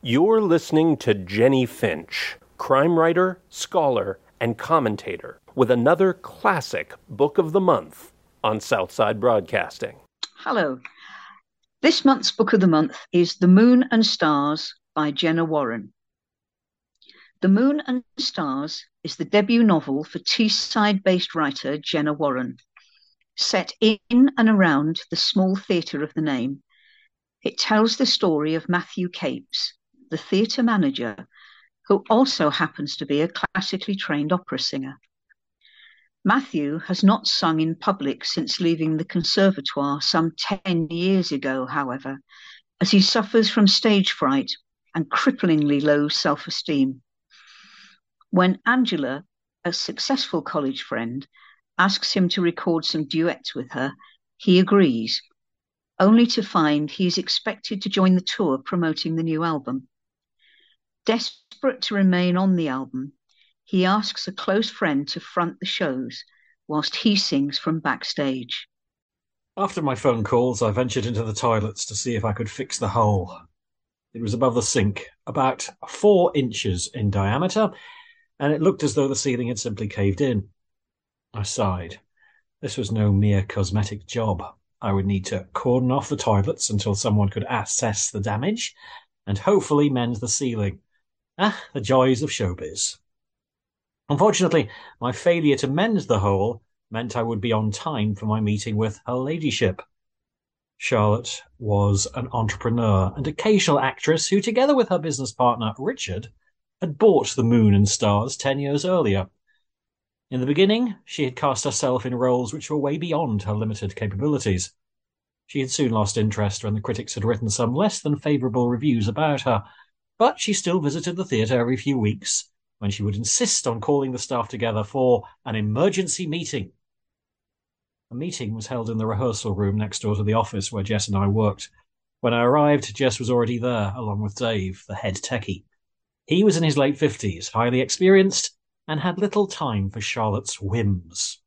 You're listening to Jenny Finch, crime writer, scholar, and commentator, with another classic book of the month on Southside Broadcasting. Hello. This month's book of the month is The Moon and Stars by Jenna Warren. The Moon and Stars is the debut novel for Teesside-based writer Jenna Warren. Set in and around the small theatre of the name, it tells the story of Matthew Capes, the theatre manager, who also happens to be a classically trained opera singer. Matthew has not sung in public since leaving the conservatoire some 10 years ago, however, as he suffers from stage fright and cripplingly low self-esteem. When Angela, a successful college friend, asks him to record some duets with her, he agrees, only to find he is expected to join the tour promoting the new album. Desperate to remain on the album, he asks a close friend to front the shows whilst he sings from backstage. After my phone calls, I ventured into the toilets to see if I could fix the hole. It was above the sink, about 4 inches in diameter, and it looked as though the ceiling had simply caved in. I sighed. This was no mere cosmetic job. I would need to cordon off the toilets until someone could assess the damage, and hopefully mend the ceiling. The joys of showbiz. Unfortunately, my failure to mend the hole meant I would be on time for my meeting with her ladyship. Charlotte was an entrepreneur and occasional actress who, together with her business partner Richard, had bought The Moon and Stars 10 years earlier. In the beginning, she had cast herself in roles which were way beyond her limited capabilities. She had soon lost interest when the critics had written some less than favourable reviews about her, but she still visited the theatre every few weeks, when she would insist on calling the staff together for an emergency meeting. A meeting was held in the rehearsal room next door to the office where Jess and I worked. When I arrived, Jess was already there, along with Dave, the head techie. He was in his late 50s, highly experienced, and had little time for Charlotte's whims.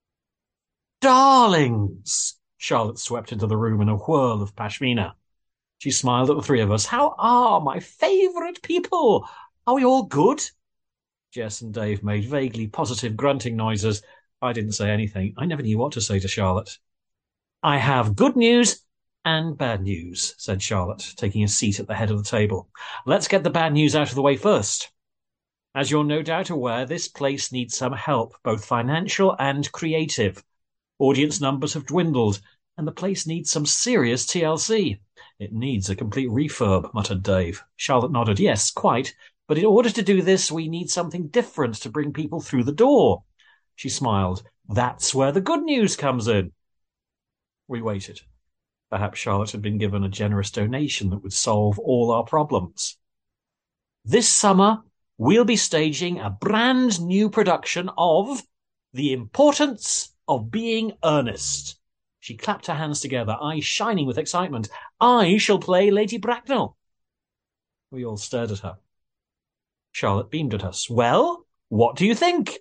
"Darlings!" Charlotte swept into the room in a whirl of pashmina. She smiled at the three of us. "How are my favourite people? Are we all good?" Jess and Dave made vaguely positive grunting noises. I didn't say anything. I never knew what to say to Charlotte. "I have good news and bad news," said Charlotte, taking a seat at the head of the table. "Let's get the bad news out of the way first. As you're no doubt aware, this place needs some help, both financial and creative. Audience numbers have dwindled, and the place needs some serious TLC. "It needs a complete refurb," muttered Dave. Charlotte nodded. "Yes, quite. But in order to do this, we need something different to bring people through the door." She smiled. "That's where the good news comes in." We waited. Perhaps Charlotte had been given a generous donation that would solve all our problems. "This summer, we'll be staging a brand new production of The Importance of Being Earnest." She clapped her hands together, eyes shining with excitement. "I shall play Lady Bracknell." We all stared at her. Charlotte beamed at us. "Well, what do you think?"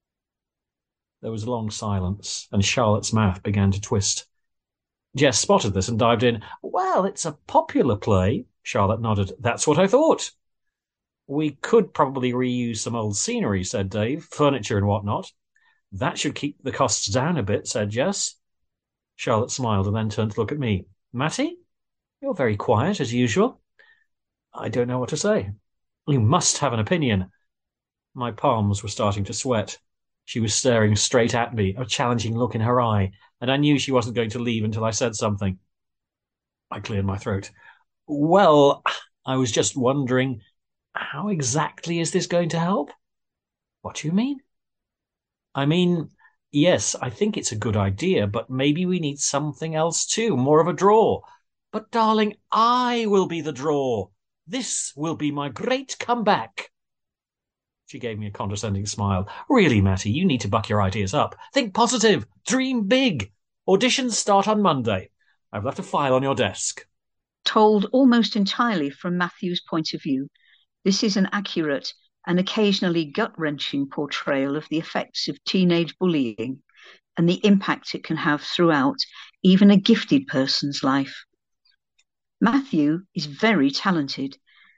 There was a long silence, and Charlotte's mouth began to twist. Jess spotted this and dived in. "Well, it's a popular play." Charlotte nodded. "That's what I thought." "We could probably reuse some old scenery," said Dave. "Furniture and whatnot." "That should keep the costs down a bit," said Jess. Charlotte smiled and then turned to look at me. "Matty, you're very quiet as usual." I don't know what to say. "You must have an opinion." My palms were starting to sweat. She was staring straight at me, a challenging look in her eye, and I knew she wasn't going to leave until I said something. I cleared my throat. "Well, I was just wondering, how exactly is this going to help?" "What do you mean?" "I mean, yes, I think it's a good idea, but maybe we need something else too, more of a draw." "But, darling, I will be the draw. This will be my great comeback." She gave me a condescending smile. "Really, Matty, you need to buck your ideas up. Think positive. Dream big. Auditions start on Monday. I've left a file on your desk." Told almost entirely from Matthew's point of view, this is an accurate and occasionally gut-wrenching portrayal of the effects of teenage bullying and the impact it can have throughout even a gifted person's life. Matthew is very talented,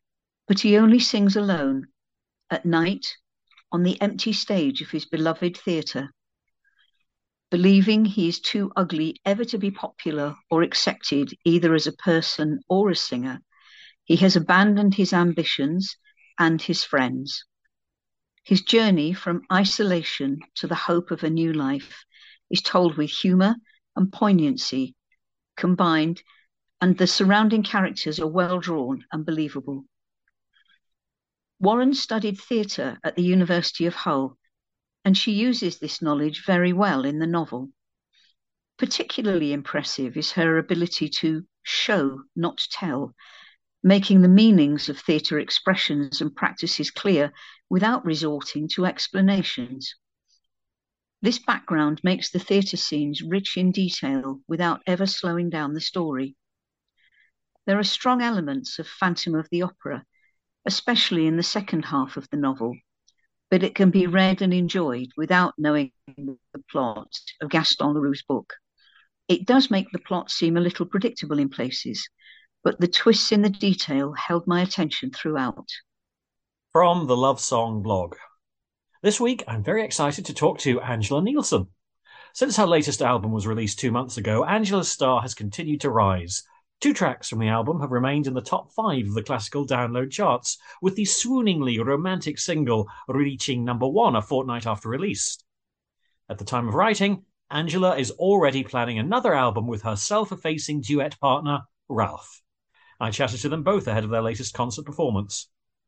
But he only sings alone, at night, on the empty stage of his beloved theatre. Believing he is too ugly ever to be popular or accepted either as a person or a singer, he has abandoned his ambitions and his friends. His journey from isolation to the hope of a new life is told with humour and poignancy combined, and the surrounding characters are well drawn and believable. Warren studied theatre at the University of Hull, and she uses this knowledge very well in the novel. Particularly impressive is her ability to show, not tell, making the meanings of theatre expressions and practices clear without resorting to explanations. This background makes the theatre scenes rich in detail without ever slowing down the story. There are strong elements of Phantom of the Opera, especially in the second half of the novel, but it can be read and enjoyed without knowing the plot of Gaston Leroux's book. It does make the plot seem a little predictable in places, but the twists in the detail held my attention throughout. From the Love Song blog. This week, I'm very excited to talk to Angela Nielsen. Since her latest album was released 2 months ago, Angela's star has continued to rise. 2 tracks from the album have remained in the top 5 of the classical download charts, with the swooningly romantic single reaching number 1 a fortnight after release. At the time of writing, Angela is already planning another album with her self-effacing duet partner, Ralph. I chatted to them both ahead of their latest concert performance.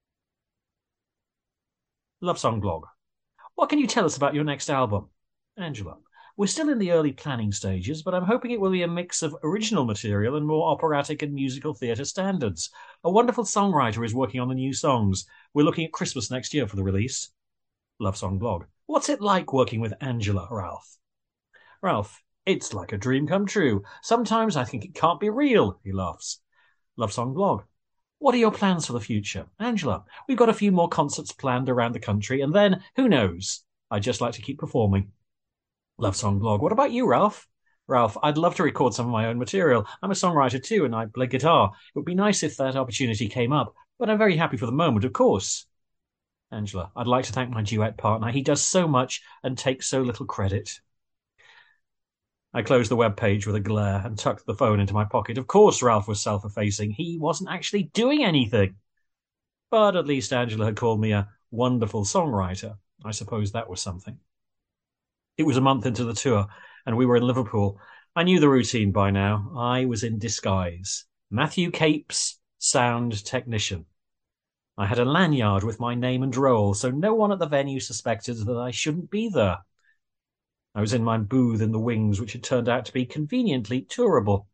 Love Song blog. What can you tell us about your next album? Angela. We're still in the early planning stages, but I'm hoping it will be a mix of original material and more operatic and musical theatre standards. A wonderful songwriter is working on the new songs. We're looking at Christmas next year for the release. Love Song blog. What's it like working with Angela, Ralph? Ralph. It's like a dream come true. Sometimes I think it can't be real, he laughs. Love Song blog. What are your plans for the future? Angela. We've got a few more concerts planned around the country, and then, who knows? I'd just like to keep performing. Love Song blog. What about you, Ralph? Ralph. I'd love to record some of my own material. I'm a songwriter too, and I play guitar. It would be nice if that opportunity came up, but I'm very happy for the moment, of course. Angela. I'd like to thank my duet partner. He does so much and takes so little credit. I closed the web page with a glare and tucked the phone into my pocket. Of course Ralph was self-effacing. He wasn't actually doing anything. But at least Angela had called me a wonderful songwriter. I suppose that was something. It was a month into the tour, and we were in Liverpool. I knew the routine by now. I was in disguise. Matthew Capes, sound technician. I had a lanyard with my name and role, so no one at the venue suspected that I shouldn't be there. I was in my booth in the wings, which had turned out to be conveniently tourable.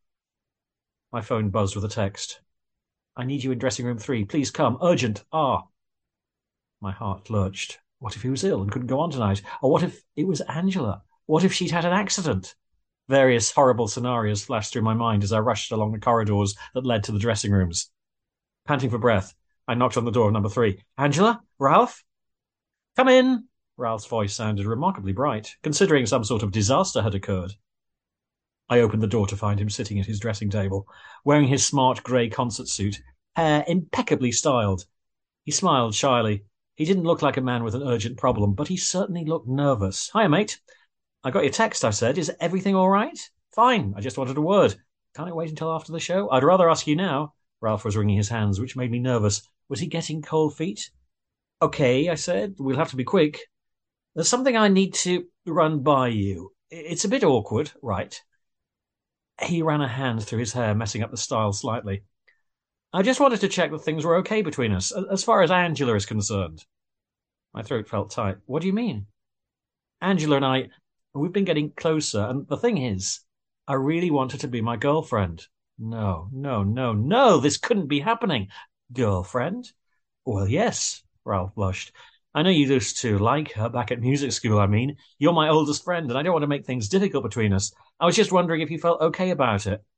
My phone buzzed with a text. I need you in dressing room 3. Please come. Urgent. R. My heart lurched. What if he was ill and couldn't go on tonight? Or what if it was Angela? What if she'd had an accident? Various horrible scenarios flashed through my mind as I rushed along the corridors that led to the dressing rooms. Panting for breath, I knocked on the door of number 3. Angela? Ralph? Come in! Ralph's voice sounded remarkably bright, considering some sort of disaster had occurred. I opened the door to find him sitting at his dressing table, wearing his smart grey concert suit, hair impeccably styled. He smiled shyly. He didn't look like a man with an urgent problem, but he certainly looked nervous. Hiya, mate. I got your text, I said. Is everything all right? Fine. I just wanted a word. Can't it wait until after the show? I'd rather ask you now. Ralph was wringing his hands, which made me nervous. Was he getting cold feet? Okay, I said. We'll have to be quick. There's something I need to run by you. It's a bit awkward, right? He ran a hand through his hair, messing up the style slightly. I just wanted to check that things were okay between us, as far as Angela is concerned. My throat felt tight. What do you mean? Angela and we've been getting closer, and the thing is, I really want her to be my girlfriend. No, this couldn't be happening. Girlfriend? Well, yes, Ralph blushed. I know you used to like her back at music school, I mean. You're my oldest friend, and I don't want to make things difficult between us. I was just wondering if you felt okay about it.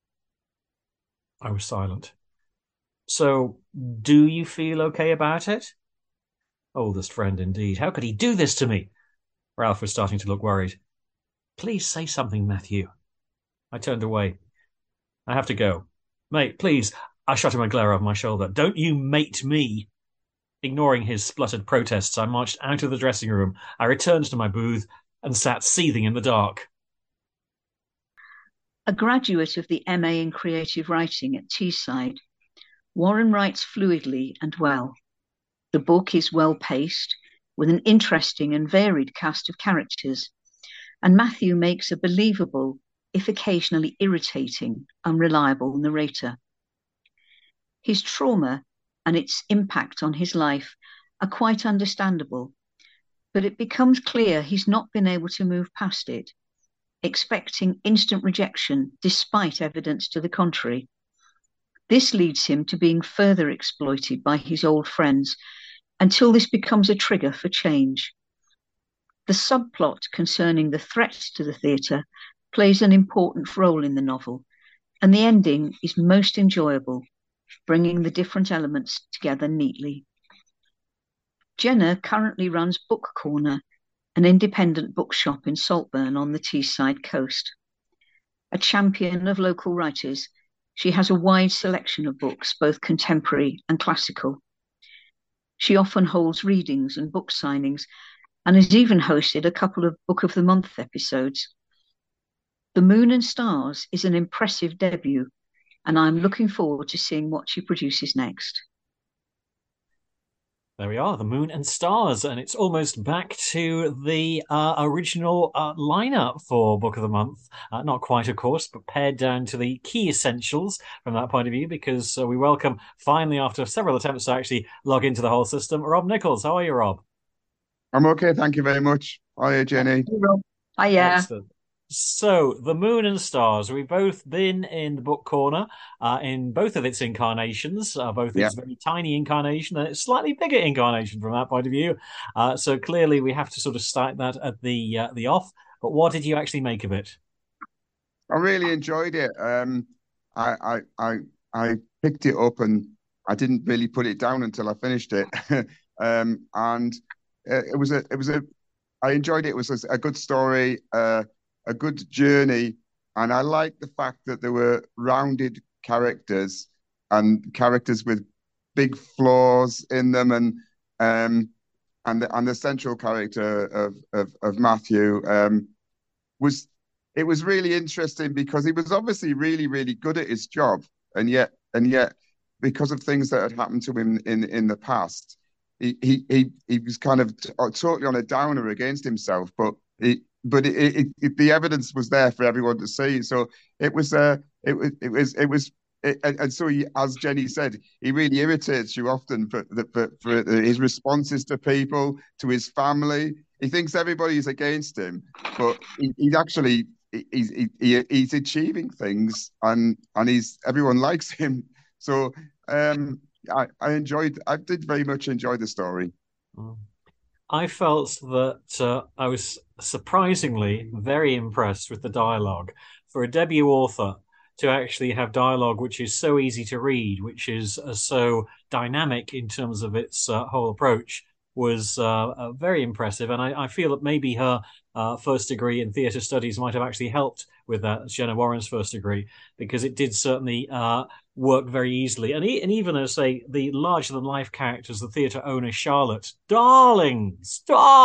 I was silent. So, do you feel okay about it? Oldest friend, indeed. How could he do this to me? Ralph was starting to look worried. Please say something, Matthew. I turned away. I have to go. Mate, please, I shot him a glare over my shoulder. Don't you mate me. Ignoring his spluttered protests, I marched out of the dressing room. I returned to my booth and sat seething in the dark. A graduate of the MA in Creative Writing at Teesside, Warren writes fluidly and well. The book is well paced, with an interesting and varied cast of characters, and Matthew makes a believable, if occasionally irritating, unreliable narrator. His trauma and its impact on his life are quite understandable, but it becomes clear he's not been able to move past it, expecting instant rejection despite evidence to the contrary. This leads him to being further exploited by his old friends until this becomes a trigger for change. The subplot concerning the threats to the theatre plays an important role in the novel, and the ending is most enjoyable, bringing the different elements together neatly. Jenna currently runs Book Corner, an independent bookshop in Saltburn on the Teesside coast. A champion of local writers, she has a wide selection of books, both contemporary and classical. She often holds readings and book signings and has even hosted a couple of Book of the Month episodes. The Moon and Stars is an impressive debut, and I'm looking forward to seeing what she produces next. There we are, The Moon and Stars, and it's almost back to the original lineup for Book of the Month. Not quite, of course, but pared down to the key essentials from that point of view, because we welcome, finally, after several attempts to actually log into the whole system, Rob Nichols. How are you, Rob? I'm okay, thank you very much. Hiya, Jenny. Hiya. Excellent. So, The Moon and Stars, we've both been in the Book Corner in both of its incarnations, both its very tiny incarnation and its slightly bigger incarnation from that point of view. So clearly we have to sort of start that at the off. But what did you actually make of it? I really enjoyed it. I picked it up and I didn't really put it down until I finished it. And I enjoyed it. It was a good story. A good journey, and I like the fact that there were rounded characters and characters with big flaws in them, and the central character of Matthew was really interesting because he was obviously really good at his job, and yet because of things that had happened to him in the past, he was kind of totally on a downer against himself, but the evidence was there for everyone to see. So and so as Jenny said, he really irritates you often for his responses to people, to his family. He thinks everybody's against him, but he's actually he's achieving things, and everyone likes him. So I did very much enjoy the story. I felt that I was surprisingly very impressed with the dialogue. For a debut author to actually have dialogue which is so easy to read, which is so dynamic in terms of its whole approach, was very impressive. And I feel that maybe her first degree in theatre studies might have actually helped with that, Jenna Warren's first degree, because it did certainly work very easily. And even as, say, the larger-than-life characters, the theatre owner Charlotte, darlings,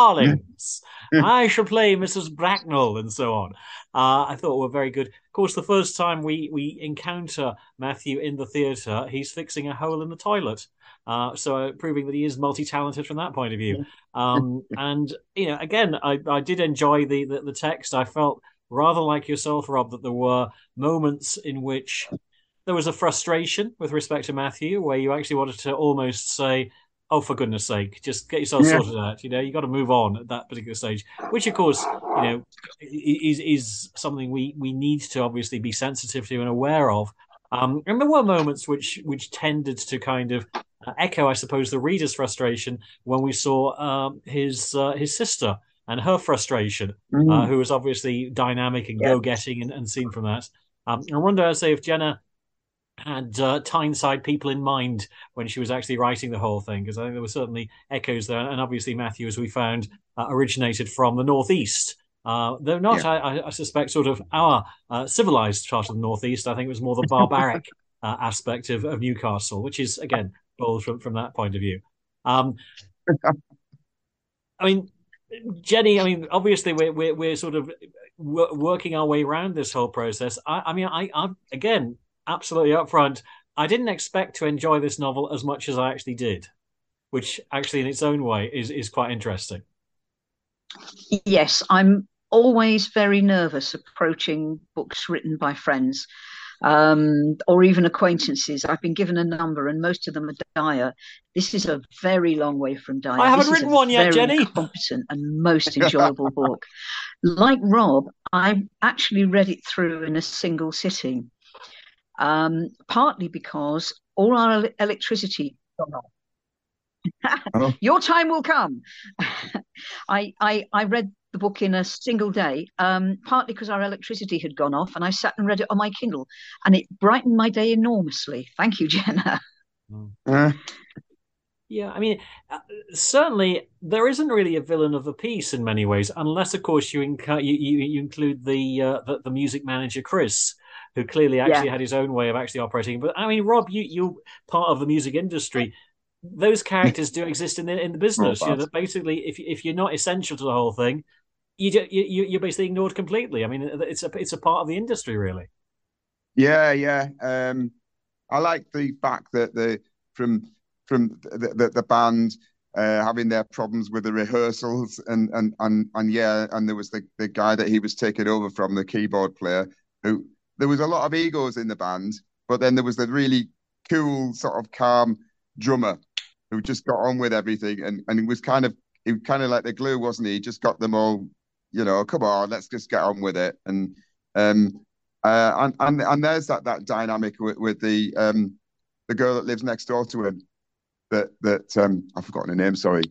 I shall play Mrs. Bracknell, and so on, I thought were very good. Of course, the first time we encounter Matthew in the theatre, he's fixing a hole in the toilet. So proving that he is multi-talented from that point of view. And, again, I did enjoy the text. I felt rather like yourself, Rob, that there were moments in which there was a frustration with respect to Matthew, where you actually wanted to almost say, oh, for goodness sake, just get yourself sorted out. You got to move on at that particular stage, which, of course, is something we need to obviously be sensitive to and aware of. And there were moments which tended to kind of echo, I suppose, the reader's frustration when we saw his sister and her frustration, who was obviously dynamic and go-getting and seen from that. I wonder, I say, if Jenna had Tyneside people in mind when she was actually writing the whole thing, because I think there were certainly echoes there. And obviously Matthew, as we found, originated from the Northeast. Though not, I suspect, sort of our civilized part of the Northeast. I think it was more the barbaric aspect of Newcastle, which is, again, bold from that point of view. I mean, Jenny, I mean, obviously we're sort of working our way around this whole process. I'm again absolutely upfront. I didn't expect to enjoy this novel as much as I actually did, which actually in its own way is quite interesting. Yes, I'm always very nervous approaching books written by friends, or even acquaintances. I've been given a number, and most of them are dire. This is a very long way from dire. I haven't this written is a one yet, very Jenny. competent and most enjoyable book. Like Rob, I actually read it through in a single sitting, partly because all our electricity gone off. Oh. Your time will come. I read the book in a single day, partly because our electricity had gone off, and I sat and read it on my Kindle, and it brightened my day enormously. Thank you, Jenna. Yeah, I mean, certainly there isn't really a villain of the piece in many ways, unless, of course, you include the music manager Chris, who clearly actually had his own way of actually operating. But I mean, Rob, you part of the music industry. Those characters do exist in the business. You know, that basically, if you're not essential to the whole thing, you're basically ignored completely. I mean, it's a part of the industry, really. Yeah. I like the fact that from the band having their problems with the rehearsals and there was the guy that he was taking over from, the keyboard player, who there was a lot of egos in the band, but then there was the really cool sort of calm drummer who just got on with everything, and he was kind of like the glue, wasn't he? He just got them all, come on, let's just get on with it. And there's that dynamic with the girl that lives next door to him, that I've forgotten her name, sorry.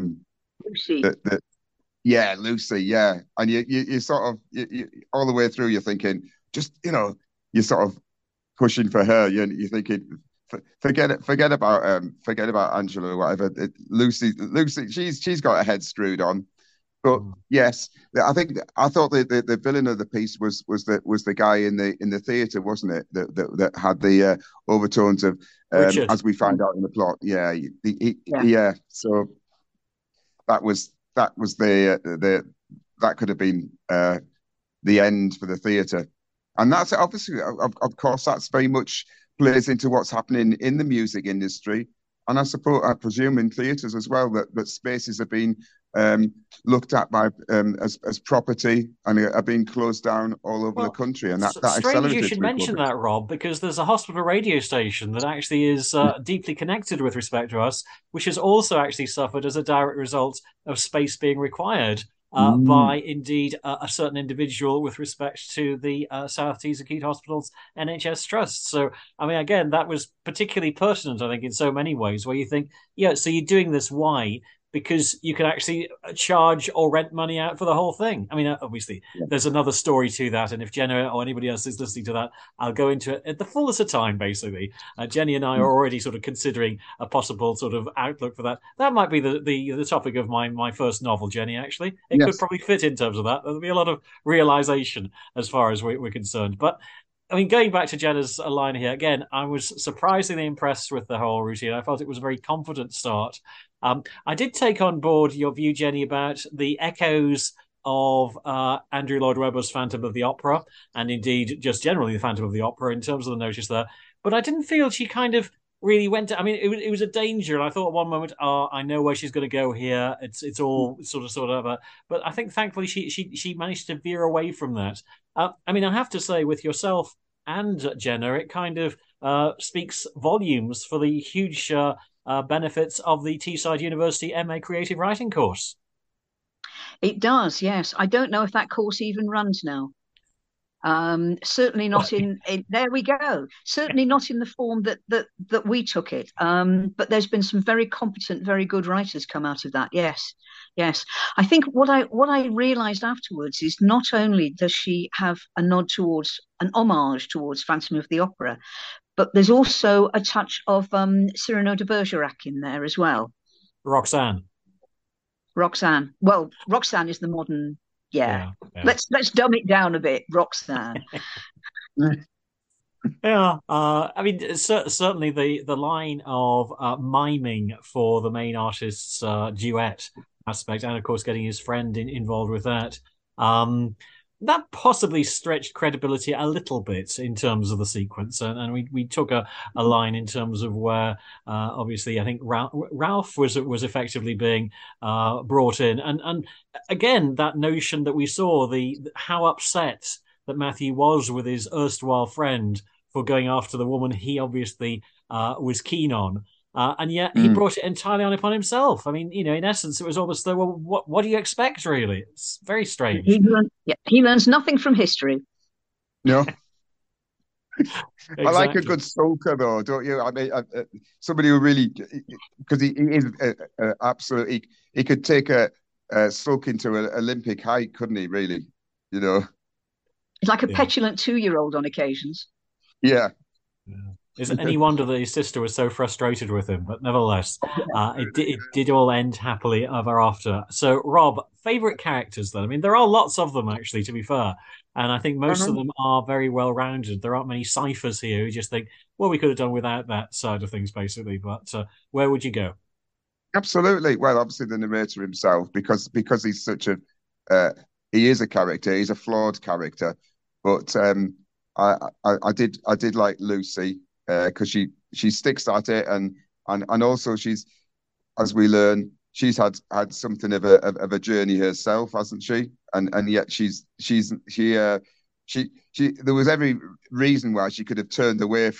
Lucy. Yeah, Lucy, yeah. And you sort of you all the way through you're thinking, just you're sort of pushing for her. You're thinking, forget about Angela or whatever. Lucy, she's got her head screwed on. But yes, I thought the villain of the piece was the guy in the theatre, wasn't it? That had the overtones of as we find out in the plot. Yeah, yeah. So that was the that could have been the end for the theatre, and that's obviously, of course, that's very much plays into what's happening in the music industry, and I presume in theatres as well, that spaces have been looked at by as property and are being closed down all over the country, and that strange you should mention that, Rob, because there's a hospital radio station that actually is deeply connected with respect to us, which has also actually suffered as a direct result of space being required by indeed a certain individual with respect to the South Tees Acute Hospitals NHS Trust. So, I mean, again, that was particularly pertinent, I think, in so many ways, where you think, yeah, so you're doing this, why? Because you can actually charge or rent money out for the whole thing. I mean, obviously, there's another story to that. And if Jenna or anybody else is listening to that, I'll go into it at the fullest of time, basically. Jenny and I are already sort of considering a possible sort of outlook for that. That might be the topic of my first novel, Jenny, actually. It could probably fit in terms of that. There'll be a lot of realization as far as we're concerned. But I mean, going back to Jenna's line here, again, I was surprisingly impressed with the whole routine. I felt it was a very confident start. I did take on board your view, Jenny, about the echoes of Andrew Lloyd Webber's Phantom of the Opera, and indeed just generally the Phantom of the Opera in terms of the notice there. But I didn't feel she kind of really went to, I mean, it was a danger. And I thought at one moment, I know where she's going to go here. It's all sort of, but I think thankfully she managed to veer away from that. I mean, I have to say with yourself and Jenna, it kind of speaks volumes for the huge benefits of the Teesside University MA Creative Writing course. It does, yes. I don't know if that course even runs now. Certainly not in there we go. Certainly not in the form that we took it. But there's been some very competent, very good writers come out of that. Yes. I think what I realised afterwards is not only does she have an homage towards Phantom of the Opera, but there's also a touch of Cyrano de Bergerac in there as well. Roxanne. Well, Roxanne is the modern. Yeah. Let's dumb it down a bit, Roxanne. Yeah, I mean, certainly the line of miming for the main artist's duet aspect, and of course getting his friend involved with that, um, that possibly stretched credibility a little bit in terms of the sequence, and we took a line in terms of where obviously I think Ralph was effectively being brought in, and again that notion that we saw the how upset that Matthew was with his erstwhile friend for going after the woman he obviously was keen on. And yet he Mm. brought it entirely on upon himself. I mean, in essence, it was almost the, well, what do you expect, really? It's very strange. He learns nothing from history. No, I like a Exactly. good sulker though, don't you? I mean, somebody who really, because he is absolutely, he could take a sulk into an Olympic height, couldn't he? Really, you know? He's like a Yeah. petulant 2-year-old on occasions. Yeah. Yeah. Is it any wonder that his sister was so frustrated with him? But nevertheless, it did all end happily ever after. So, Rob, favorite characters then? I mean, there are lots of them actually, to be fair, and I think most of Uh-huh. them are very well rounded. There aren't many ciphers here who just think, well, we could have done without that side of things, basically. But where would you go? Absolutely. Well, obviously the narrator himself, because he's such a uh, he is a character. He's a flawed character, but I did like Lucy because she sticks at it, and also she's, as we learn, she's had something of a journey herself, hasn't she? And yet she there was every reason why she could have turned away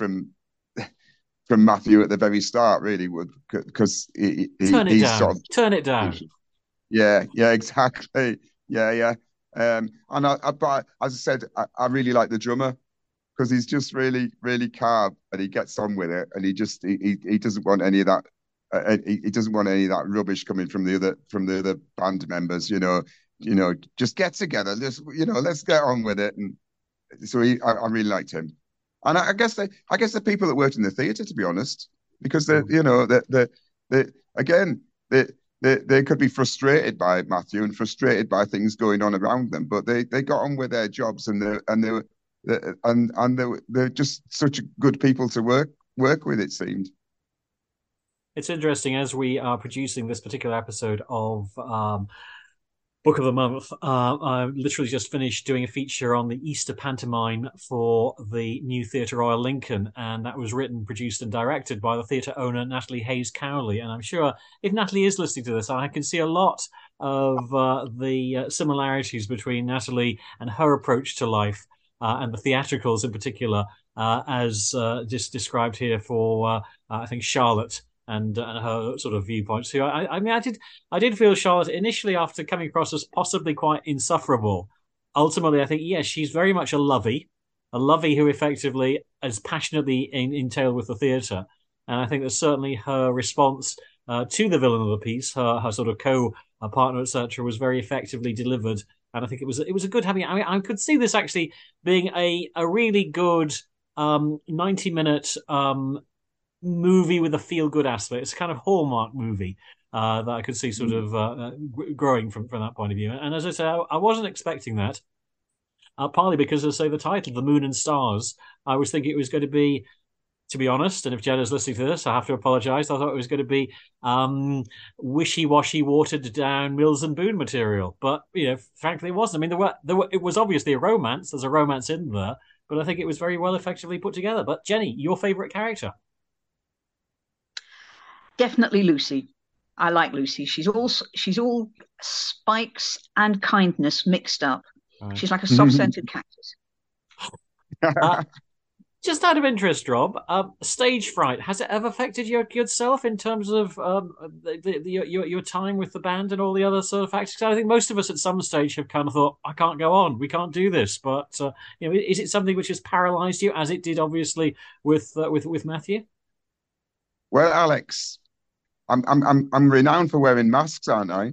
from Matthew at the very start, really, would, because Turn it he's sort down. of, Turn it down. yeah, exactly, yeah. And but as I said, I really like the drummer because he's just really calm and he gets on with it, and he doesn't want any of that. He doesn't want any of that rubbish coming from the other band members. Just get together. Just let's get on with it. And so I really liked him, and I guess the people that worked in the theatre, to be honest, because the again they could be frustrated by Matthew and frustrated by things going on around them, but they got on with their jobs, they were they're just such good people to work with. It seemed. It's interesting as we are producing this particular episode of Book of the Month. I literally just finished doing a feature on the Easter pantomime for the new Theatre Royal Lincoln, and that was written, produced, and directed by the theatre owner Natalie Hayes Cowley. And I'm sure if Natalie is listening to this, I can see a lot of the similarities between Natalie and her approach to life, and the theatricals in particular, as just described here for I think Charlotte and her sort of viewpoints. So I mean, I did feel Charlotte initially after coming across as possibly quite insufferable. Ultimately, I think yes, she's very much a lovey who effectively is passionately entailed with the theatre, and I think that certainly her response to the villain of the piece, her sort of co partner, etc., was very effectively delivered. And I think it was a good having. I mean, I could see this actually being a really good 90-minute movie with a feel good aspect. It's a kind of Hallmark movie that I could see sort of growing from that point of view. And as I say, I wasn't expecting that. Partly because, as I say, the title, "The Moon and Stars," I was thinking it was going to be, to be honest, and if Jenna's listening to this, I have to apologise. I thought it was going to be wishy-washy, watered-down Mills and Boon material, but frankly, it wasn't. I mean, it was obviously a romance. There's a romance in there, but I think it was very well effectively put together. But Jenny, your favourite character? Definitely Lucy. I like Lucy. She's all spikes and kindness mixed up. Right. She's like a soft-scented cactus. Uh, just out of interest, Rob, stage fright, has it ever affected your good self in terms of your time with the band and all the other sort of factors? 'Cause I think most of us at some stage have kind of thought, I can't go on, we can't do this. But is it something which has paralysed you, as it did obviously with Matthew? Well, Alex, I'm renowned for wearing masks, aren't I?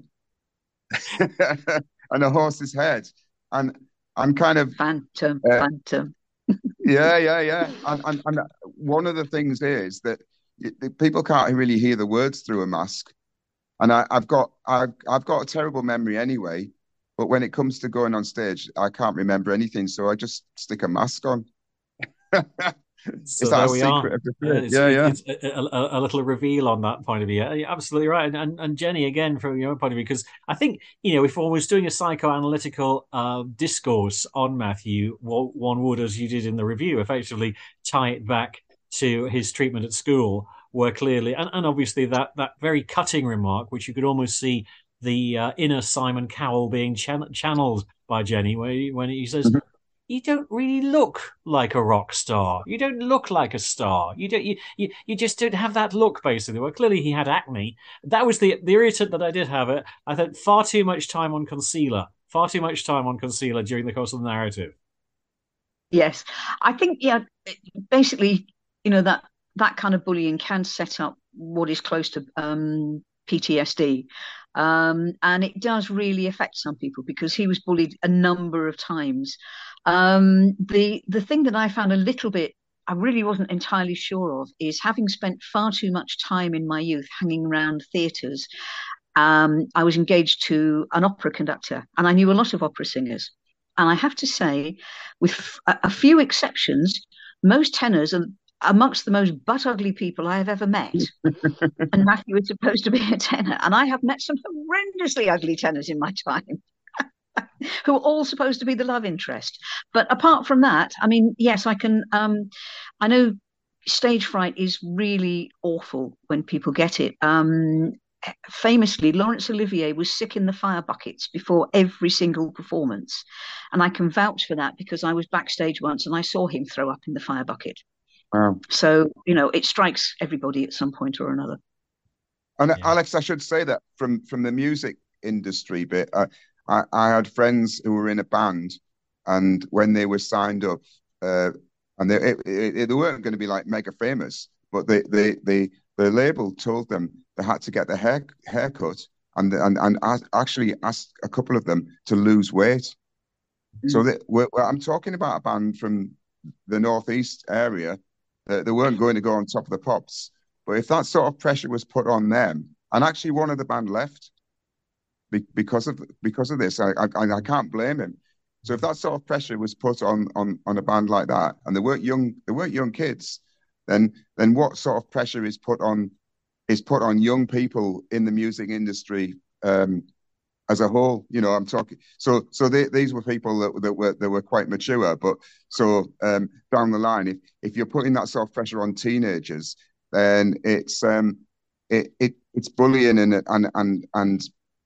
And a horse's head, and I'm kind of Phantom, uh, phantom. yeah. And one of the things is that people can't really hear the words through a mask, and I've got a terrible memory anyway. But when it comes to going on stage, I can't remember anything, so I just stick a mask on. So Is that there a we are. secret of the Yeah, trade? Yeah, yeah. it's a little reveal on that point of view. Yeah, you're absolutely right. And Jenny, again, from your point of view, because I think, if one was doing a psychoanalytical discourse on Matthew, one would, as you did in the review, effectively tie it back to his treatment at school, where clearly, and obviously that very cutting remark, which you could almost see the inner Simon Cowell being channeled by Jenny, when he says, Mhm. you don't really look like a rock star. You don't look like a star. You just don't have that look, basically. Well, clearly he had acne. That was the irritant that I did have it. I thought far too much time on concealer. Far too much time on concealer during the course of the narrative. Yes, I think basically, that kind of bullying can set up what is close to PTSD, and it does really affect some people because he was bullied a number of times. The thing that I found a little bit I really wasn't entirely sure of is having spent far too much time in my youth hanging around theatres. I was engaged to an opera conductor, and I knew a lot of opera singers. And I have to say, with a few exceptions, most tenors are amongst the most butt ugly people I have ever met. And Matthew is supposed to be a tenor, and I have met some horrendously ugly tenors in my time, who are all supposed to be the love interest. But apart from that, I mean, yes, I can. I know stage fright is really awful when people get it. Famously, Laurence Olivier was sick in the fire buckets before every single performance. And I can vouch for that because I was backstage once and I saw him throw up in the fire bucket. Wow. So, it strikes everybody at some point or another. And Yeah. Alex, I should say that from the music industry bit, I had friends who were in a band, and when they were signed up, and they weren't going to be like mega famous, but the label told them they had to get their haircut, and actually asked a couple of them to lose weight. So I'm talking about a band from the northeast area. They weren't going to go on top of the pops, but if that sort of pressure was put on them, and actually one of the band left because of this, I can't blame him. So if that sort of pressure was put on a band like that, and they weren't young kids, then what sort of pressure is put on young people in the music industry as a whole? I'm talking. So these were people that were quite mature, but so down the line, if you're putting that sort of pressure on teenagers, then it's bullying and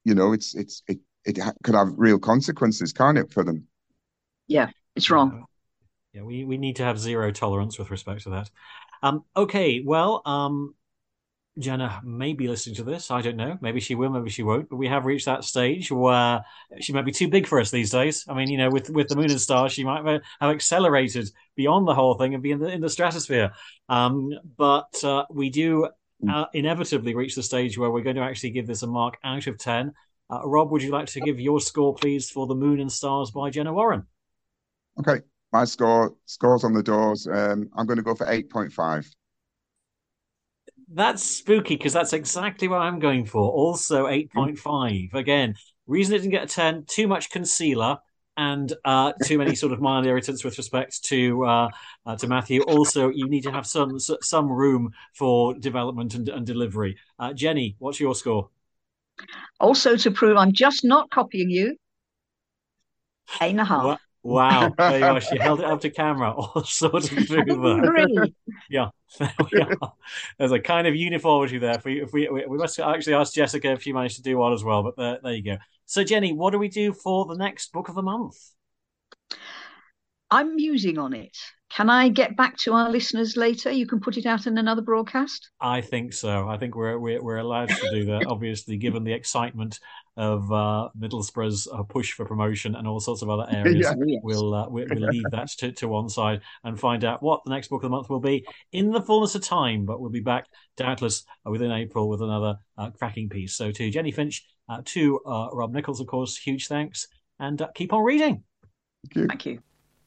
it could have real consequences, can't it, for them? Yeah, it's wrong. Yeah, we need to have zero tolerance with respect to that. Okay, well, Jenna may be listening to this. I don't know. Maybe she will, maybe she won't. But we have reached that stage where she might be too big for us these days. I mean, with the Moon and Stars, she might have accelerated beyond the whole thing and be in the stratosphere. But we do inevitably reach the stage where we're going to actually give this a mark out of 10. Rob, would you like to give your score, please, for The Moon and Stars by Jenna Warren? Okay, my scores on the doors. I'm going to go for 8.5. That's spooky because that's exactly what I'm going for. Also 8.5. Again, reason it didn't get a 10, too much concealer and too many sort of mild irritants with respect to Matthew. Also, you need to have some room for development and delivery. Jenny, what's your score? Also, to prove I'm just not copying you, 8.5. Wow, there you are. She held it up to camera, all sort of through that. Yeah, there we are. There's a kind of uniformity there. If we must actually ask Jessica if she managed to do one as well. But there you go. So Jenny, what do we do for the next book of the month? I'm musing on it. Can I get back to our listeners later? You can put it out in another broadcast. I think so. I think we're allowed to do that. Obviously, given the excitement of Middlesbrough's push for promotion and all sorts of other areas, we'll leave that to one side and find out what the next book of the month will be in the fullness of time. But we'll be back doubtless within April with another cracking piece. So to Jenny Finch, to Rob Nichols, of course, huge thanks, and keep on reading. Thank you. Thank you.